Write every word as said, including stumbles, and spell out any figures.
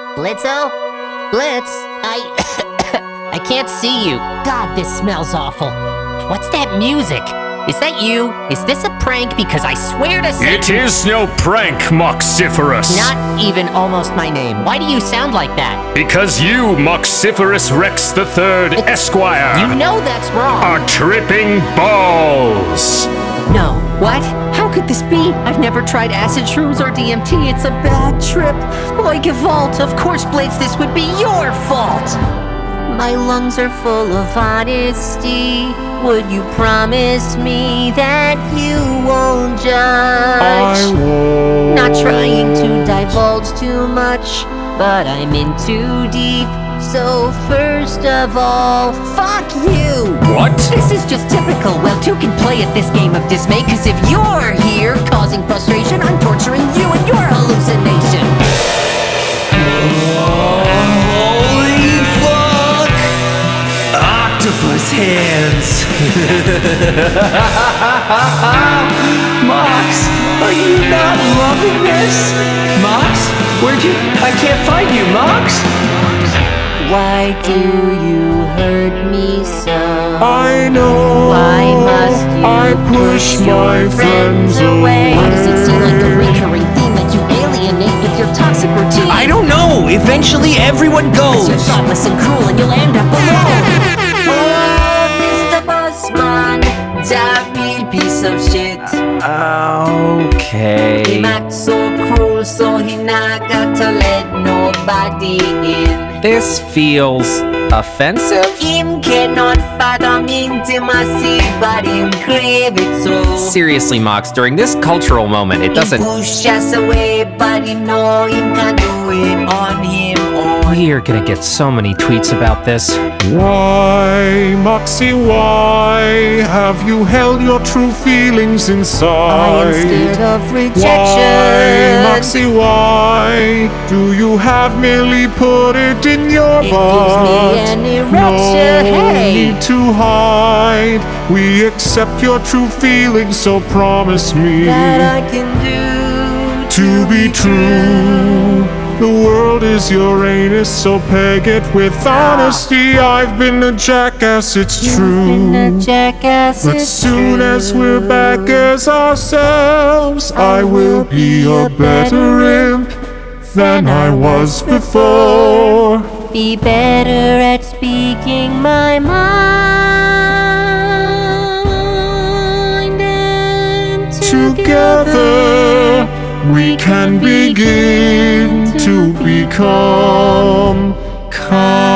Blitzo? Blitz? I... I can't see you. God, this smells awful. What's that music? Is that you? Is this a prank? Because I swear to Satan... It is no prank, Moxiferous. Not even almost my name. Why do you sound like that? Because you, Moxiferous Rex the Third, Esquire, You know that's wrong. are tripping balls. No. What? How could this be? I've never tried acid shrooms or D M T. It's a bad trip. Like a vault. Of course, Blitz, this would be your fault. My lungs are full of honesty. Would you promise me that you won't judge? I won't. Not trying to divulge too much, but I'm in too deep. So first of all, fuck you! What? This is just typical. Well, two can play at this game of dismay, cause if you're here causing frustration, I'm torturing you and your hallucination. Holy fuck! Octopus hands! Mox, are you not loving this? Mox, where'd you... I can't find you, Mox! Why do you hurt me so? I know. Why must you I push my friends away. Why does it seem like a recurring theme that you alienate with your toxic routine? I don't know! Eventually everyone goes! You're thoughtless and cruel and you'll end up alone. Oh, Mister Bossman, Jabby piece of shit. Okay... He act so cruel, so he not got to let nobody in. This feels... offensive? Him cannot fathom intimacy, but him crave it so. Seriously, Mox, during this cultural moment, it doesn't... He push us away, but him know him can do it on him own. We are gonna get so many tweets about this. Why, Moxie, why have you held your true feelings inside? I am scared of rejection. Why, Moxie, why do you have merely put it in your It butt? gives me an erection. No Hey. need to hide. We accept your true feelings, so promise me That I can do to be true. The world is your anus, so peg it with honesty. I've been a jackass, it's true. Been a jackass, But it's soon true. as we're back as ourselves, I will be a better imp than I was before. Be better at speaking my mind, and Together we can begin to become calm.